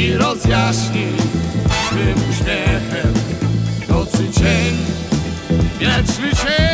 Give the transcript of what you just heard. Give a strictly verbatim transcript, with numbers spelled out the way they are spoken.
i rozjaśni swym uśmiechem nocy cień, wieczny cień.